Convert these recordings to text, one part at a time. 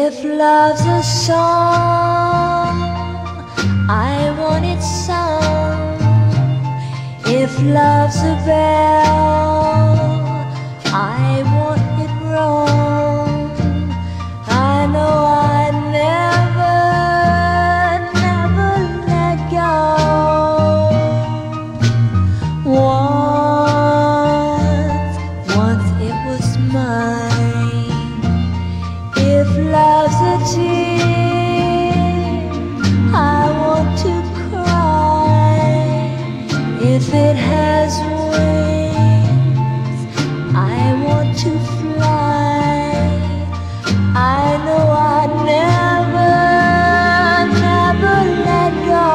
If love's a song, I want it sung. If love's a bell, I want it rung. I know I'd never, never let go. Once it was mine. If love's a tear, I want to cry. If it has wings, I want to fly. I know I'd never, never let go.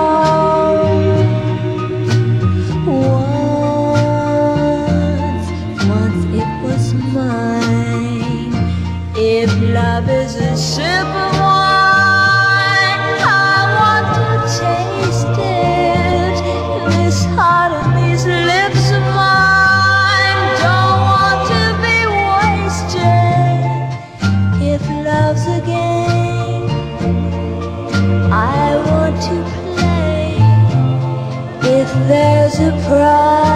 Once it was mine. If love is a sip of wine, I want to taste it. This heart and these lips of mine don't want to be wasted. If love's a game, I want to play. If there's a prize,